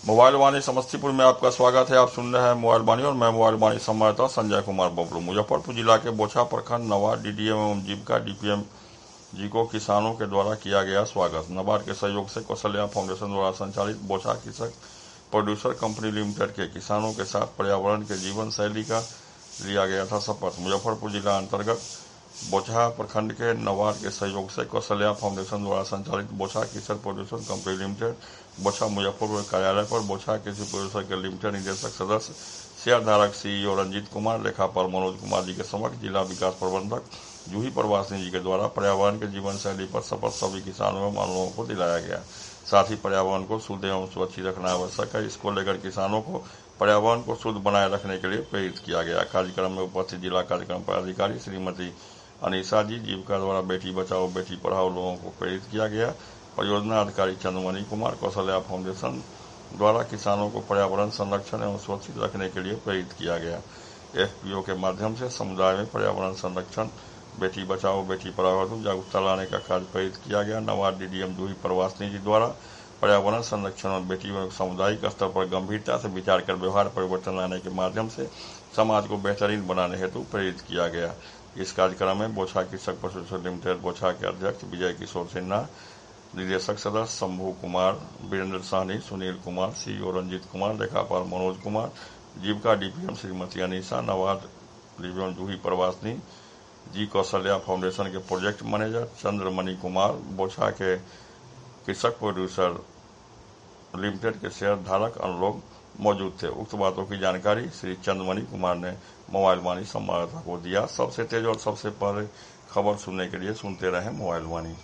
Mobile वाणी समस्तीपुर में आपका स्वागत है। आप सुन रहे हैं मोबाइल वाणी और मैं मोबाइल वाणी संवाददाता संजय कुमार बबलू। मुजफ्फरपुर जिला के बोछा प्रखंड नवाड डीडीएम एवं जीविका डीपीएम जी को किसानों के द्वारा किया गया स्वागत। नबार्ड के सहयोग से कौशल्या फाउंडेशन द्वारा संचालित बोछा कृषक प्रोड्यूसर कंपनी लिमिटेड के किसानों के साथ पर्यावरण के जीवन शैली का लिया गया था शपथ। मुजफ्फरपुर जिला अंतर्गत बोछा प्रखंड के नवार्ड के सहयोग से कौशल्या फाउंडेशन द्वारा संचालित बोछा कृषक producer company limited Bochaha Muzaffarpur कार्यालय पर बोछा कृषि प्रोड्यूसर के लिमिटेड निदेशक सदस्य शेयरधारक सीईओ रंजीत कुमार, लेखापाल मनोज कुमार जी के समक्ष जिला विकास प्रबंधक जूही प्रवासिनी जी के द्वारा पर्यावरण के जीवन शैली पर शपथ सभी किसानों एवं मानवों को दिलाया गया। साथ ही पर्यावरण को शुद्ध एवं सुरक्षित रखना आवश्यक है। इसको लेकर किसानों को पर्यावरण को शुद्ध बनाए रखने के लिए प्रेरित किया गया। कार्यक्रम में उपस्थित जिला कार्यक्रम पदाधिकारी श्रीमती अनीसा जी, जीविका द्वारा बेटी बचाओ बेटी पढ़ाओ लोगों को प्रेरित किया गया। परियोजना अधिकारी चंद्रमणि कुमार, कौशल्या फाउंडेशन द्वारा किसानों को पर्यावरण संरक्षण एवं सुरक्षित रखने के लिए प्रेरित किया गया। एफपीओ के माध्यम से समुदाय में पर्यावरण संरक्षण, बेटी बचाओ बेटी पढ़ाओ हेतु जागरूकता लाने का कार्य प्रेरित किया गया। नवार्ड डीडीएम जूही प्रवासिनी जी द्वारा पर्यावरण संरक्षण और बेटियों सामुदायिक स्तर पर गंभीरता से विचार कर व्यवहार परिवर्तन लाने के माध्यम से समाज को बेहतरीन बनाने हेतु प्रेरित किया गया। इस कार्यक्रम में बोछा कृषक प्रोड्यूसर लिमिटेड बोछा के अध्यक्ष विजय किशोर सिन्हा, निदेशक सदस्य शंभू कुमार, वीरेंद्र साहनी, सुनील कुमार, सीईओ रंजीत कुमार, लेखापाल Manoj Kumar, Jeevika DPM Shrimati Anisa, NABARD DPM Juhi Pravasini ji, Kaushalya foundation के प्रोजेक्ट मैनेजर चंद्रमणि कुमार, बोछा के कृषक प्रोड्यूसर लिमिटेड के शेयर धारक अन्य लोग मौजूद थे। उक्त बातों की जानकारी श्री चंद्रमणि कुमार ने मोबाइल वाणी संवाददाता को दिया। सबसे तेज और सबसे पहले खबर सुनने के लिए सुनते रहें मोबाइल वाणी।